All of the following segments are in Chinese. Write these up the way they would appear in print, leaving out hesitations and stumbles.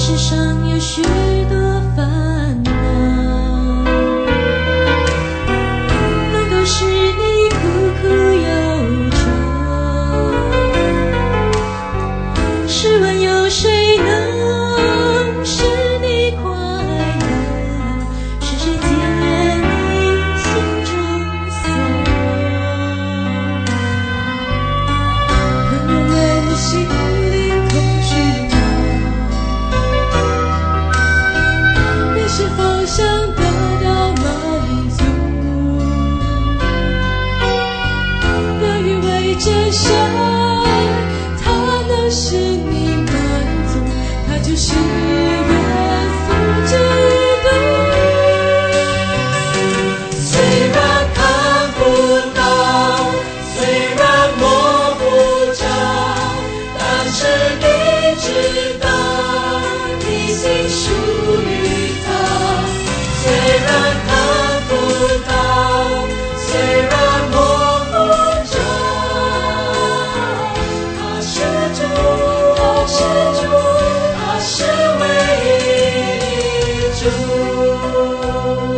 世上有许多烦恼，那都是你苦苦忧愁。试问有谁能使你快乐？是谁解你心中锁？很多人的心灵空虚吗？你是否想得到满足？有一位真神，他能使你满足，他就是耶稣基督。虽然看不到，虽然摸不着，但是你知道，你心属于他。虽然看不到，虽然摸不着，他是主，他是主，他是唯一主。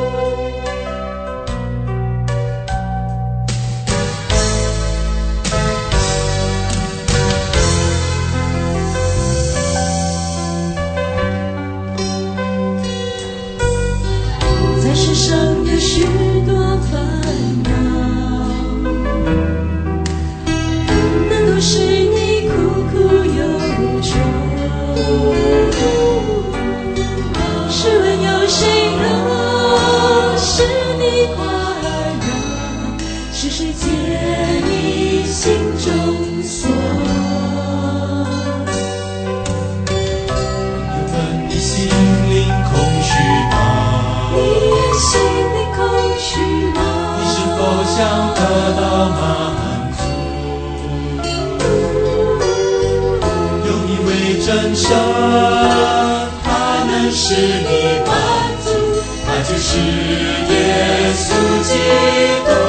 在世上有许多烦恼，那都是你苦苦忧愁。试问有谁能使你快乐？是谁解你心中锁？ 有份你心灵空虚吗？ 你也心里空虚吗？ 你是否想得到满足？有一位真神，他能使你满足，他就是耶稣基督。